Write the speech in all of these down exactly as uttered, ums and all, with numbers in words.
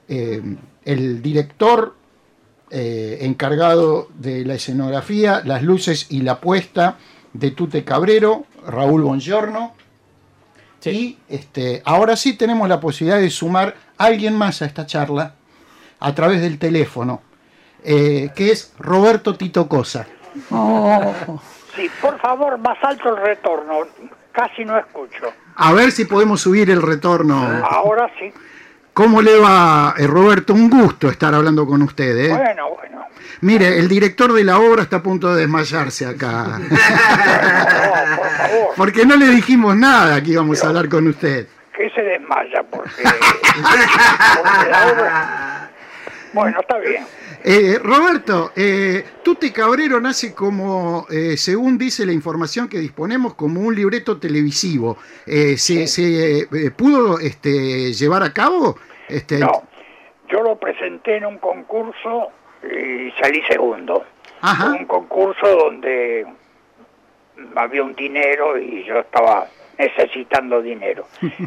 eh, el director eh, encargado de la escenografía, las luces y la puesta de Tute Cabrero, Raúl Bongiorno. Sí. Y este, ahora sí tenemos la posibilidad de sumar a alguien más a esta charla a través del teléfono, eh, que es Roberto Tito Cosa. Oh. Sí, por favor, más alto el retorno. Casi no escucho. A ver si podemos subir el retorno. Ahora sí. ¿Cómo le va, eh, Roberto? Un gusto estar hablando con usted, ¿eh? Bueno, bueno. Mire, el director de la obra está a punto de desmayarse acá. No, por favor. Porque no le dijimos nada que íbamos Pero, a hablar con usted. Que se desmaya, porque, porque la obra... Bueno, está bien. Eh, Roberto, eh, Tute Cabrero nace como, eh, según dice la información que disponemos, como un libreto televisivo. Eh, ¿Se, sí. se eh, pudo este, llevar a cabo? Este... No, yo lo presenté en un concurso y salí segundo. Ajá. Un concurso donde había un dinero y yo estaba necesitando dinero.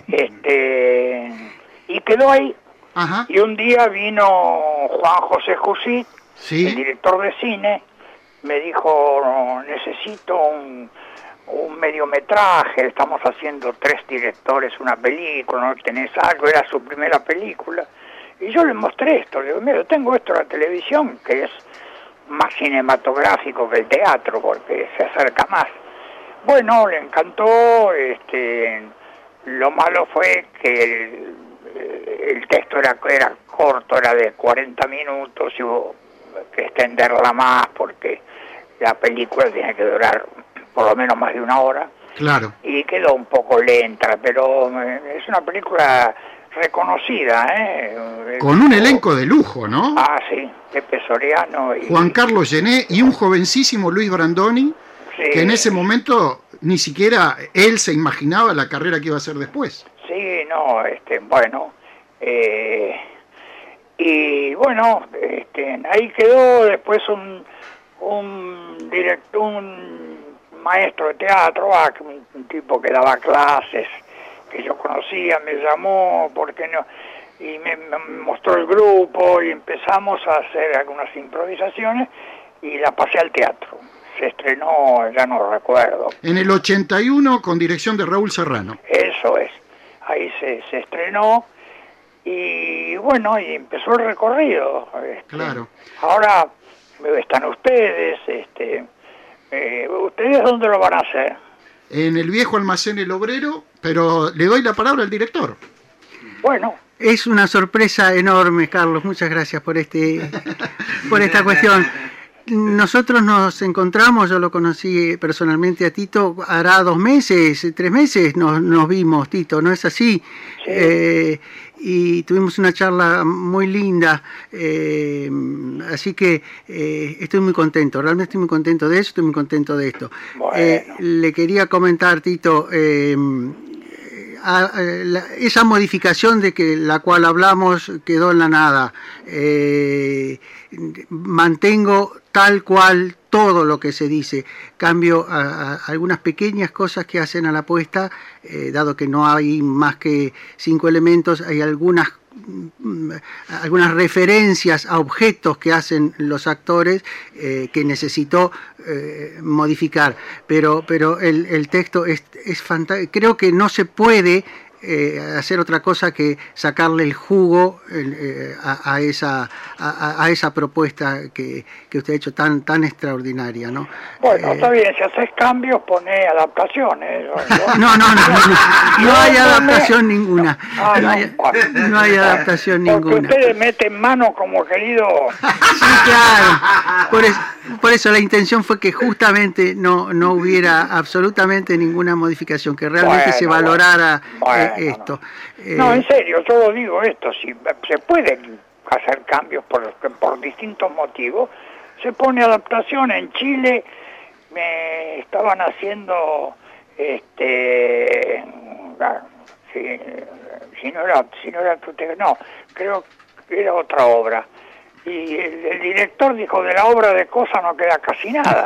este y quedó ahí. Ajá. Y un día vino Juan José Jusit, ¿sí? el director de cine, me dijo, necesito un, un mediometraje, estamos haciendo tres directores una película, ¿no tenés algo? Era su primera película. Y yo le mostré esto, le digo, mira, tengo esto en la televisión, que es más cinematográfico que el teatro, porque se acerca más. Bueno, le encantó, este, lo malo fue que el... el texto era, era corto, era de cuarenta minutos, y hubo que extenderla más porque la película tenía que durar por lo menos más de una hora. Claro. Y quedó un poco lenta, pero es una película reconocida, ¿eh? Con un elenco de lujo, ¿no? Ah, sí, Pepe Soriano y... Juan Carlos Gené y un jovencísimo Luis Brandoni, sí. Que en ese momento ni siquiera él se imaginaba la carrera que iba a hacer después. Sí, no, este, bueno, eh, y bueno, este, ahí quedó después un un director, un maestro de teatro, un, un tipo que daba clases, que yo conocía, me llamó, porque no, y me, me mostró el grupo y empezamos a hacer algunas improvisaciones y la pasé al teatro. Se estrenó, ya no recuerdo. En el ochenta y uno con dirección de Raúl Serrano. Eso es. Ahí se, se estrenó y bueno, y empezó el recorrido. Este, claro. Ahora están ustedes, este, eh, ¿ustedes dónde lo van a hacer? En el viejo almacén El Obrero, pero le doy la palabra al director. Bueno. Es una sorpresa enorme, Carlos, muchas gracias por este por esta cuestión. Nosotros nos encontramos, yo lo conocí personalmente a Tito, hará dos meses, tres meses nos, nos vimos, Tito, ¿no es así? Sí. Eh, y tuvimos una charla muy linda, eh, así que eh, estoy muy contento, realmente estoy muy contento de eso, estoy muy contento de esto. Bueno. Eh, le quería comentar, Tito, eh, a, a, la, esa modificación de que la cual hablamos quedó en la nada. Eh, mantengo tal cual todo lo que se dice, cambio a, a algunas pequeñas cosas que hacen a la puesta, eh, dado que no hay más que cinco elementos, hay algunas algunas referencias a objetos que hacen los actores eh, que necesitó eh, modificar, pero pero el, el texto es, es fantástico. Creo que no se puede Eh, hacer otra cosa que sacarle el jugo eh, a, a esa a, a esa propuesta que, que usted ha hecho tan tan extraordinaria, ¿no? Bueno, eh, está bien, si haces cambios, pone adaptaciones. No, no, no, no, no, no hay adaptación ninguna. No, ah, no, hay, no hay adaptación porque ninguna. Porque ustedes meten mano como querido. Sí, claro. Por eso, por eso la intención fue que justamente no no hubiera absolutamente ninguna modificación, que realmente bueno, se valorara bueno, eh, esto. No. Eh, no, en serio, yo lo digo esto, si se pueden hacer cambios por, por distintos motivos, se pone adaptación. En Chile me estaban haciendo, este, si, si no era, si no era, no, creo que era otra obra. Y el, el director dijo, de la obra de Cosa no queda casi nada.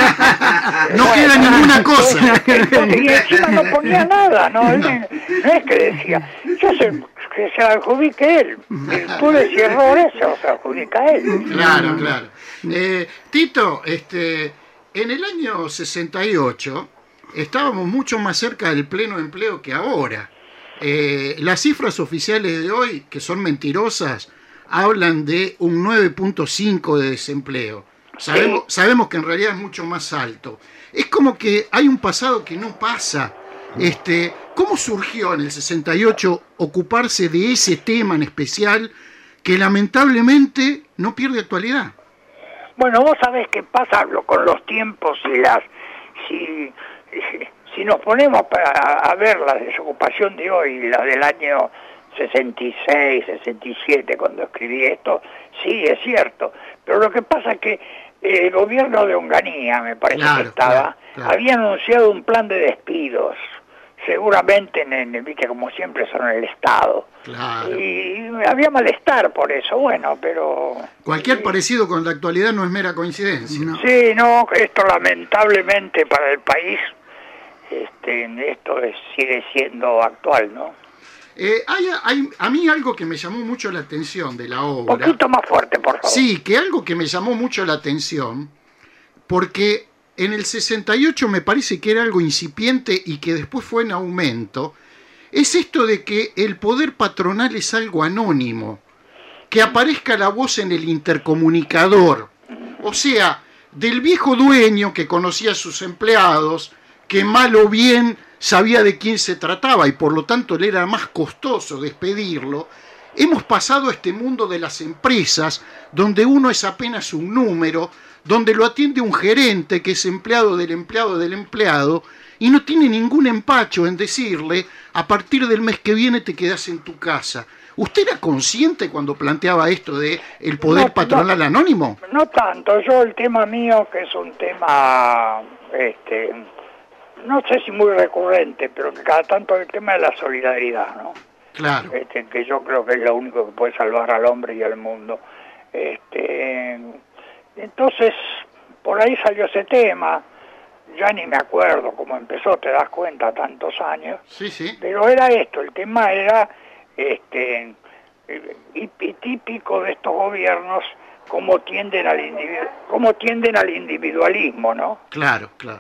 No bueno, queda ninguna cosa. Entonces, y encima no ponía nada, no, no es que decía, yo sé, que se adjudique él. Virtudes y errores se los adjudica él. Claro, claro. Eh, Tito, este, en el año sesenta y ocho estábamos mucho más cerca del pleno empleo que ahora. Eh, las cifras oficiales de hoy, que son mentirosas, hablan de un nueve punto cinco de desempleo. Sabemos, sí. sabemos que en realidad es mucho más alto. Es como que hay un pasado que no pasa. Este, ¿Cómo surgió en el sesenta y ocho ocuparse de ese tema en especial que lamentablemente no pierde actualidad? Bueno, vos sabés qué pasa con los tiempos y las... Si, si nos ponemos para, a ver la desocupación de hoy y la del año sesenta y seis, sesenta y siete, cuando escribí esto, sí, es cierto. Pero lo que pasa es que el gobierno de Onganía, me parece claro, que estaba, claro, claro. había anunciado un plan de despidos. Seguramente, en, en, viste, como siempre son en el Estado. Claro. Y había malestar por eso, bueno, pero... Cualquier parecido con la actualidad no es mera coincidencia. No. Sí, no, esto lamentablemente para el país, este, esto es, sigue siendo actual, ¿no? Eh, hay, hay, a mí algo que me llamó mucho la atención de la obra... Un poquito más fuerte, por favor. Sí, que algo que me llamó mucho la atención, porque... En el sesenta y ocho me parece que era algo incipiente y que después fue en aumento, es esto de que el poder patronal es algo anónimo, que aparezca la voz en el intercomunicador, o sea, del viejo dueño que conocía a sus empleados, que mal o bien sabía de quién se trataba y por lo tanto le era más costoso despedirlo. Hemos pasado a este mundo de las empresas, donde uno es apenas un número, donde lo atiende un gerente que es empleado del empleado del empleado y no tiene ningún empacho en decirle, a partir del mes que viene te quedas en tu casa. ¿Usted era consciente cuando planteaba esto de el poder no, patronal no, anónimo? No tanto, yo el tema mío, que es un tema, este, no sé si muy recurrente, pero que cada tanto el tema de la solidaridad, ¿no? Claro. Este, que yo creo que es lo único que puede salvar al hombre y al mundo. Este... Entonces, por ahí salió ese tema, ya ni me acuerdo cómo empezó, te das cuenta, tantos años. Sí, sí. Pero era esto, el tema era este y, y típico de estos gobiernos, cómo tienden al individu- cómo tienden al individualismo, ¿no? Claro, claro.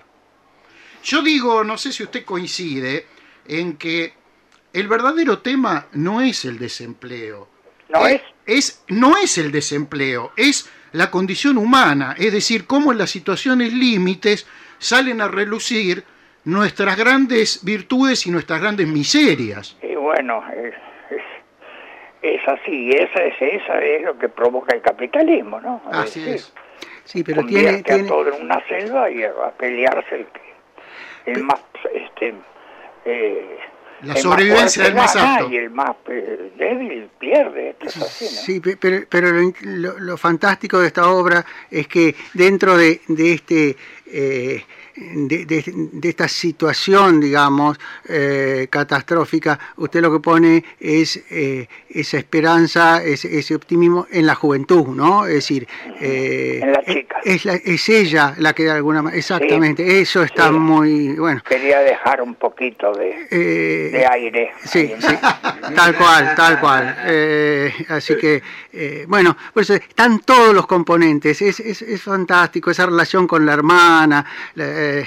Yo digo, no sé si usted coincide, en que el verdadero tema no es el desempleo. ¿No es? es? es no es el desempleo, es la condición humana, es decir, cómo en las situaciones límites salen a relucir nuestras grandes virtudes y nuestras grandes miserias. Y bueno, es, es, es así, esa es, esa es lo que provoca el capitalismo, ¿no? Es así decir, es. Sí, pero tiene, tiene... a todo en una selva y a pelearse el, el más... este eh, La sobrevivencia del más apto. Y el más eh, débil pierde. Esto es así, ¿no? Sí, pero, pero lo, lo, lo fantástico de esta obra es que dentro de, de este... Eh, De, de, de esta situación, digamos, eh, catastrófica, usted lo que pone es eh, esa esperanza, ese, ese optimismo en la juventud, ¿no? Es decir, eh, en la chica. Es, la, es ella la que de alguna manera, exactamente, sí, eso está sí. muy bueno. Quería dejar un poquito de, eh, de aire. Sí, ahí, ¿no? Sí, tal cual, tal cual. Eh, así que, eh, bueno, pues están todos los componentes, es, es, es fantástico, esa relación con la hermana, la, Eh,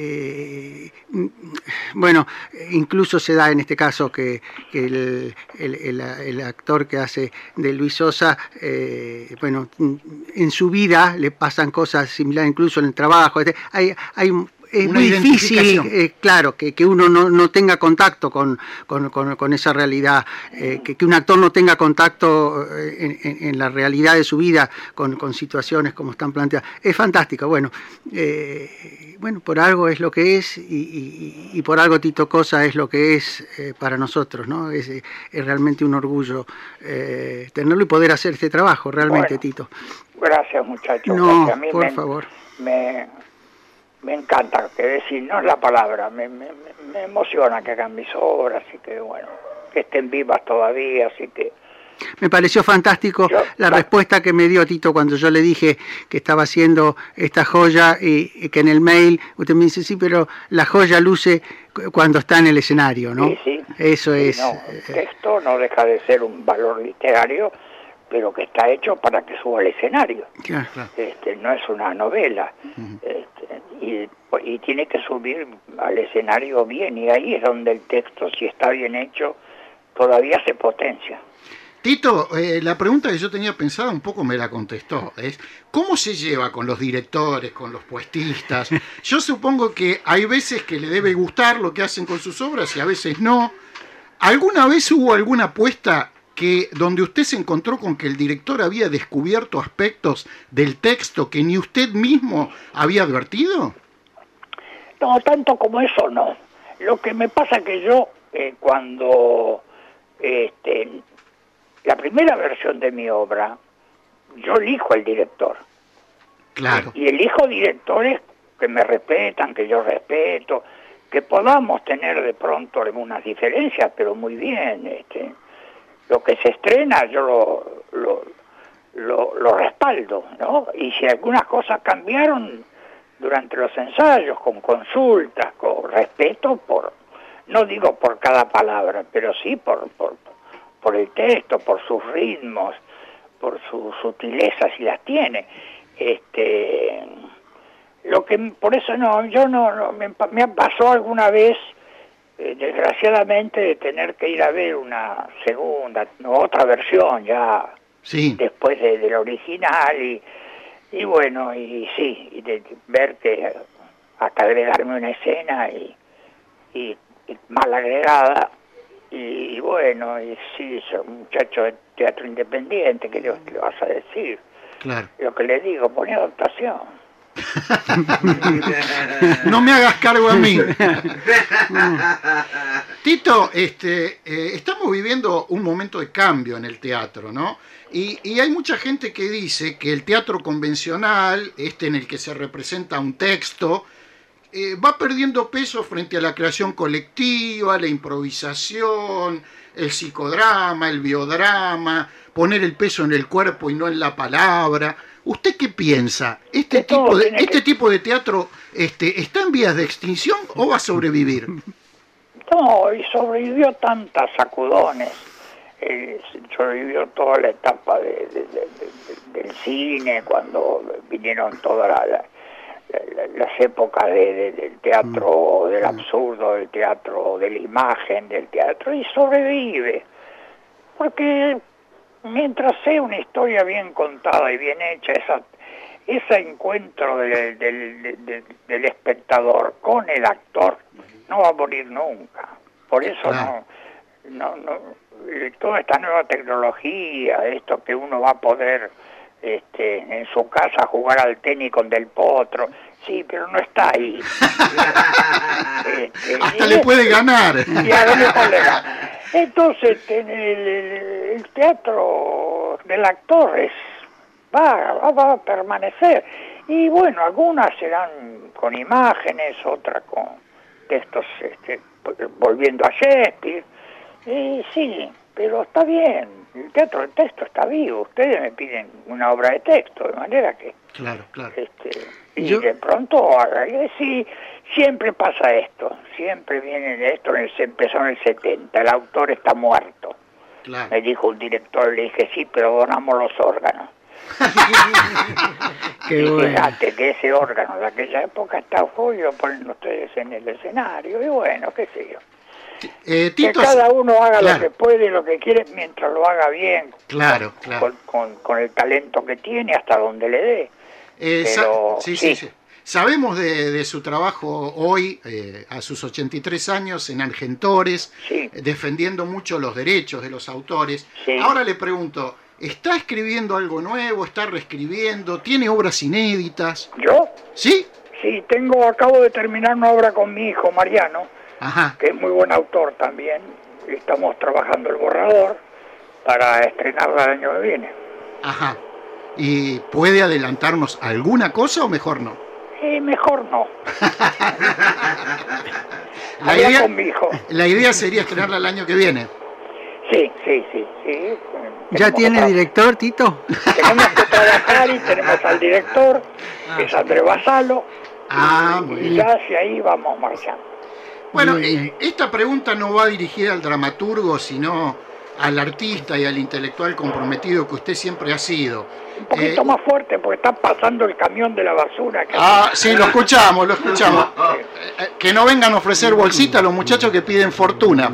eh, bueno, incluso se da en este caso que, que el, el, el, el actor que hace de Luis Sosa, eh, bueno, en su vida le pasan cosas similares, incluso en el trabajo. Hay, hay es muy difícil, eh, claro, que, que uno no, no tenga contacto con, con, con, con esa realidad, eh, que, que un actor no tenga contacto en, en, en la realidad de su vida con, con situaciones como están planteadas. Es fantástico, bueno, eh, bueno, por algo es lo que es y, y, y por algo Tito Cosa es lo que es eh, para nosotros, ¿no? Es, es realmente un orgullo eh, tenerlo y poder hacer este trabajo, realmente, bueno, Tito. Gracias, muchachos. No, gracias. A mí por me, favor. Me, me encanta, que decir, no es la palabra, me, me, me emociona que hagan mis obras y que, bueno, que estén vivas todavía, así que... Me pareció fantástico Yo, la va. respuesta que me dio Tito cuando yo le dije que estaba haciendo esta joya y, y que en el mail usted me dice, sí, pero la joya luce cu- cuando está en el escenario, ¿no? Sí, sí. Eso Sí, es. no, el texto no deja de ser un valor literario, pero que está hecho para que suba al escenario. Claro. Este, no es una novela. Este, y, y tiene que subir al escenario bien, y ahí es donde el texto, si está bien hecho, todavía se potencia. Tito, eh, la pregunta que yo tenía pensada un poco me la contestó. Es ¿cómo se lleva con los directores, con los puestistas? Yo supongo que hay veces que le debe gustar lo que hacen con sus obras y a veces no. ¿Alguna vez hubo alguna apuesta que donde usted se encontró con que el director había descubierto aspectos del texto que ni usted mismo había advertido? No, tanto como eso no. Lo que me pasa que yo, eh, cuando este, la primera versión de mi obra, yo elijo al director. Claro. Y elijo directores que me respetan, que yo respeto, que podamos tener de pronto algunas diferencias, pero muy bien. Este, lo que se estrena yo lo, lo, lo, lo respaldo, ¿no? Y si algunas cosas cambiaron durante los ensayos, con consultas, con respeto por, no digo por cada palabra, pero sí por, por, por el texto, por sus ritmos, por sus sutilezas, si las tiene. Este, lo que por eso no, yo no, no me, me pasó alguna vez, eh, desgraciadamente, de tener que ir a ver una segunda, no, otra versión ya Sí. después de, del original y y bueno, y sí, y de ver que hasta agregarme una escena y, y, y mal agregada, y, y bueno, y sí, soy un muchacho de teatro independiente, ¿qué le, qué le vas a decir? Claro. Lo que le digo, pone adaptación. No me hagas cargo a mí. Tito, este, eh, estamos viviendo un momento de cambio en el teatro, ¿no? Y, y hay mucha gente que dice que el teatro convencional, este en el que se representa un texto, eh, va perdiendo peso frente a la creación colectiva, la improvisación, el psicodrama, el biodrama, poner el peso en el cuerpo y no en la palabra. ¿Usted qué piensa? ¿Este De todo tipo de, tiene este que- tipo de teatro este, está en vías de extinción o va a sobrevivir? No, y sobrevivió tantas sacudones, eh, sobrevivió toda la etapa de, de- de- de- del cine, cuando vinieron todas la- la- la- las épocas de- de- del teatro del absurdo, del teatro de la imagen, del teatro, y sobrevive, porque mientras sea una historia bien contada y bien hecha, esa, ese encuentro del, del, del, del espectador con el actor no va a morir nunca. Por eso Claro. no, no, no, eh, toda esta nueva tecnología, esto que uno va a poder este, en su casa jugar al tenis con Del Potro, sí, pero no está ahí. Este, Hasta y le es- puede ganar. y a ver, colega. Entonces, en el, el- el teatro del actor es, va, va, va a permanecer. Y bueno, algunas serán con imágenes, otras con textos, este, volviendo a Shakespeare. Y sí, pero está bien. El teatro del texto está vivo. Ustedes me piden una obra de texto, de manera que... Claro, claro. Este, y Yo- de pronto, eh, sí, siempre pasa esto, siempre viene de esto, en el- se empezó en el setenta, el autor está muerto. claro. Me dijo un director, le dije, sí, pero donamos los órganos. Qué y bueno. fíjate que ese órgano de aquella época está hoy, lo ponen ustedes en el escenario, y bueno, qué sé yo. Eh, Que Tito, cada uno haga claro. lo que puede, lo que quiere, mientras lo haga bien, Claro, con, claro. con, con- con el talento que tiene, hasta donde le dé. Eh, sa- Pero, sí, sí, sí. sí. Sabemos de, de su trabajo hoy, eh, a sus ochenta y tres años, en Argentores, Sí. eh, defendiendo mucho los derechos de los autores. Sí. Ahora le pregunto, ¿está escribiendo algo nuevo? ¿Está reescribiendo? ¿Tiene obras inéditas? ¿Yo? ¿Sí? Sí, tengo, acabo de terminar una obra con mi hijo Mariano, Ajá. que es muy buen autor también. Estamos trabajando el borrador para estrenarla el año que viene. Ajá. ¿Y puede adelantarnos alguna cosa o mejor no? Eh, mejor no. La Habla idea, con mi hijo. la idea sería estrenarla el año que viene. Sí, sí, sí, sí. ¿Ya tiene director, Tito? Tenemos que trabajar y tenemos al director, que es Andrés Basalo, Ah, y, muy y bien. ya hacia ahí vamos marchando. Bueno, Bien. eh, esta pregunta no va dirigida al dramaturgo, sino al artista y al intelectual comprometido que usted siempre ha sido. Un poquito Eh, más fuerte porque está pasando el camión de la basura. Que Ah, sí, lo escuchamos, lo escuchamos. Eh, eh, Que no vengan a ofrecer bolsita a los muchachos que piden fortuna.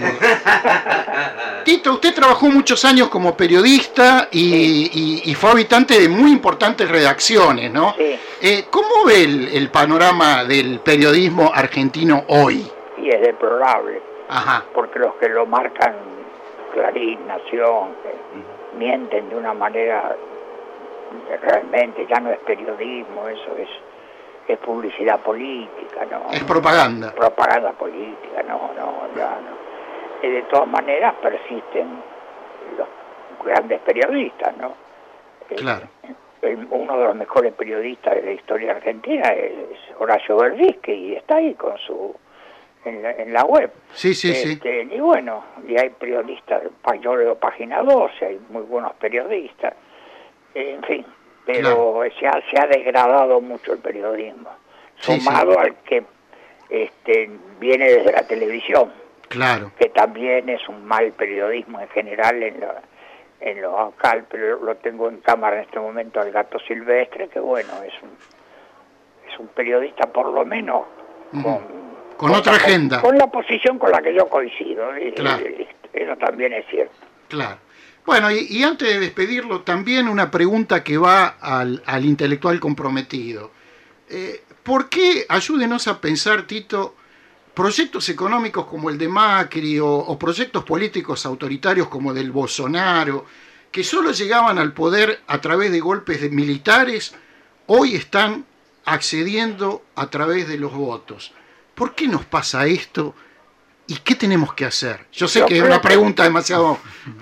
Tito, usted trabajó muchos años como periodista y, y- y fue habitante de muy importantes redacciones, ¿no? Sí. Eh, ¿Cómo ve el, el panorama del periodismo argentino hoy? Y es deplorable, Ajá, porque los que lo marcan, Clarín, Nación, que mienten de una manera que realmente ya no es periodismo, eso es, es publicidad política, ¿no? es propaganda. Propaganda política, no, no, ya no. Y de todas maneras persisten los grandes periodistas, ¿no? Claro. El- uno de los mejores periodistas de la historia argentina es Horacio Verdisky y está ahí con su en la, en la web. Sí, sí, sí. Este, y bueno, y hay periodistas, yo leo Página doce, hay muy buenos periodistas, en fin, pero se, ha, se ha degradado mucho el periodismo, Sí, sumado sí. al que este, viene desde la televisión, Claro. que también es un mal periodismo en general en lo, en lo local, pero lo tengo en cámara en este momento al Gato Silvestre, que bueno, es un, es un periodista por lo menos Ujú. con... Con otra la- agenda. Con la posición con la que yo coincido, y- Claro. y- eso también es cierto. Claro. Bueno, y, y antes de despedirlo, también una pregunta que va al, al intelectual comprometido. Eh, ¿Por qué, ayúdenos a pensar, Tito, proyectos económicos como el de Macri o, o proyectos políticos autoritarios como del Bolsonaro, que solo llegaban al poder a través de golpes de militares, hoy están accediendo a través de los votos? ¿Por qué nos pasa esto? ¿Y qué tenemos que hacer? Yo sé Yo que es creo una que- pregunta demasiado...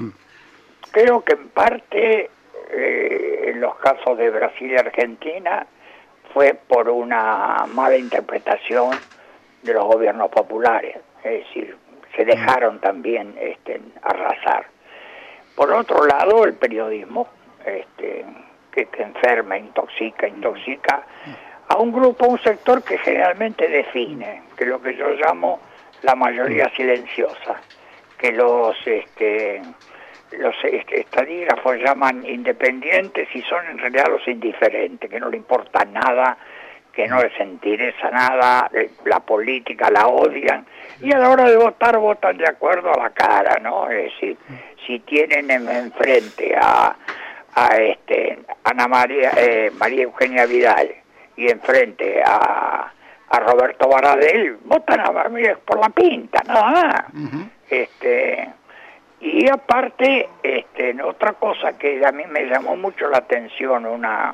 Creo que en parte, eh, en los casos de Brasil y Argentina, fue por una mala interpretación de los gobiernos populares, es decir, se dejaron también este, arrasar. Por otro lado, el periodismo, este, que, que enferma, intoxica, intoxica a un grupo, un sector que generalmente define, que es lo que yo llamo la mayoría silenciosa, que los este, los este, estadígrafos llaman independientes y son en realidad los indiferentes, que no le importa nada, que no les interesa nada, eh, la política la odian, y a la hora de votar votan de acuerdo a la cara, ¿no? Es decir, si tienen en- enfrente a, a este Ana María, eh, María Eugenia Vidal y enfrente a, a Roberto Baradel, votan a María por la pinta, nada más. Ujú. Este, y aparte, este, otra cosa que a mí me llamó mucho la atención, una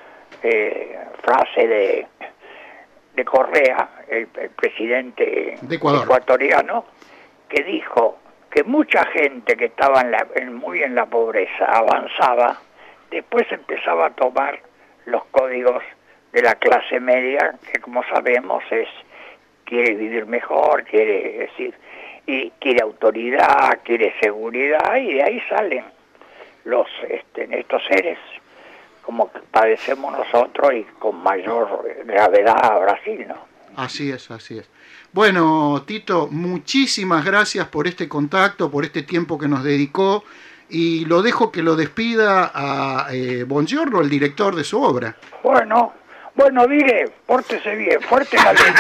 eh, frase de, de Correa, el, el presidente De Ecuador. ecuatoriano, que dijo que mucha gente que estaba en la, en- muy en la pobreza avanzaba, después empezaba a tomar los códigos de la clase media, que como sabemos es quiere vivir mejor, quiere decir, y quiere autoridad, quiere seguridad, y de ahí salen los este, estos seres como que padecemos nosotros y con mayor gravedad a Brasil, ¿no? Así es, así es. Bueno, Tito, muchísimas gracias por este contacto, por este tiempo que nos dedicó, y lo dejo que lo despida a eh, Bongiorno, el director de su obra. Bueno, bueno, diré, pórtese bien, fuerte la letra.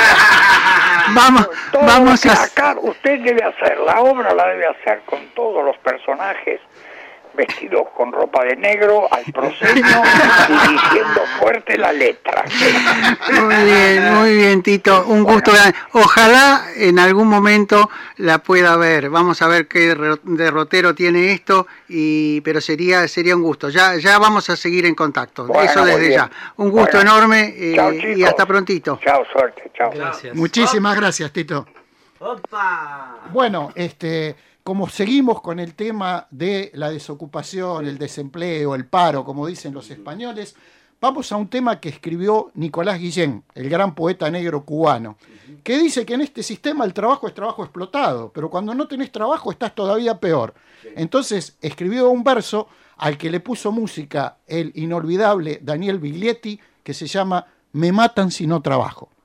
Vamos, Todo vamos lo que a... acá usted debe hacer, la obra la debe hacer con todos los personajes vestidos con ropa de negro al proscenio y diciendo fuerte la letra. Muy bien, muy bien, Tito. Un gusto grande. Ojalá en algún momento la pueda ver. Vamos a ver qué derro- derrotero tiene esto, y pero sería sería un gusto. Ya ya vamos a seguir en contacto. Bueno, Eso muy desde bien. ya. Un gusto Bueno. enorme, eh, Chao, y chicos. hasta prontito. Chao, suerte, chao. Gracias. Muchísimas gracias, Tito. ¡Opa! Bueno, este, como seguimos con el tema de la desocupación, el desempleo, el paro, como dicen los españoles, vamos a un tema que escribió Nicolás Guillén, el gran poeta negro cubano, que dice que en este sistema el trabajo es trabajo explotado, pero cuando no tenés trabajo estás todavía peor. Entonces escribió un verso al que le puso música el inolvidable Daniel Biglietti, que se llama Me matan si no trabajo.